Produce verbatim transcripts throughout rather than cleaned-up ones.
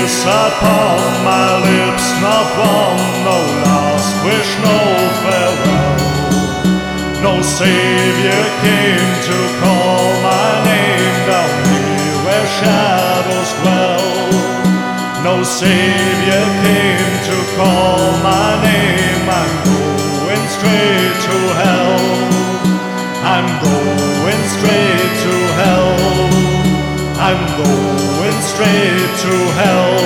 kiss upon my lips, not one, no last wish, no farewell. No Savior came to call my name down here where shadows dwell. No Savior came to call my name. I'm going straight to hell. I'm going straight to hell. I'm going straight to hell.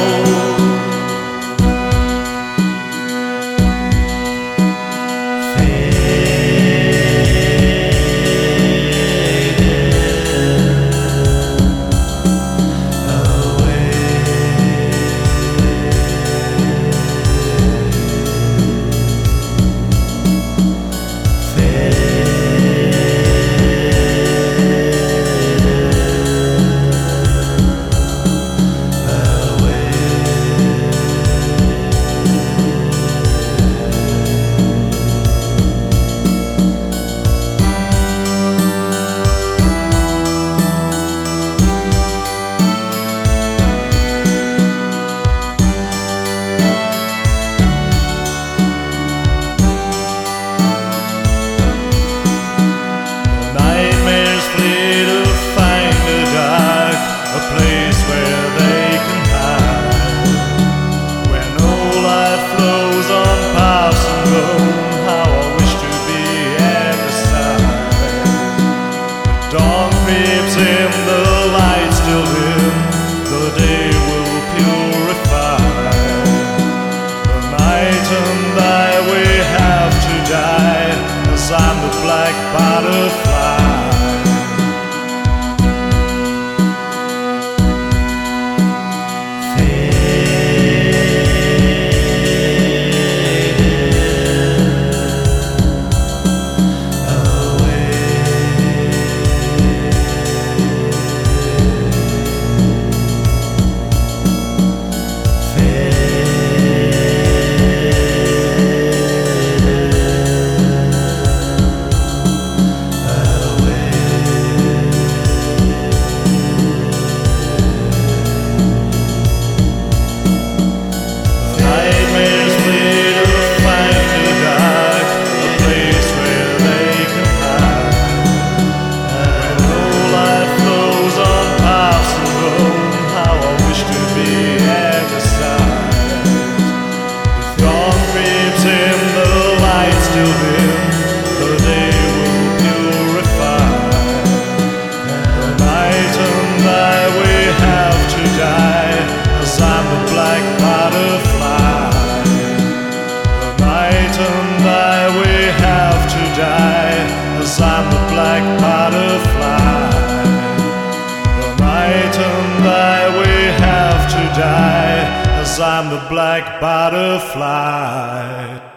In the light still dim, the day will purify. The night and I, we have to die, as I'm the black butterfly. I'm the black butterfly. The night and I, we have to die, as I'm the black butterfly.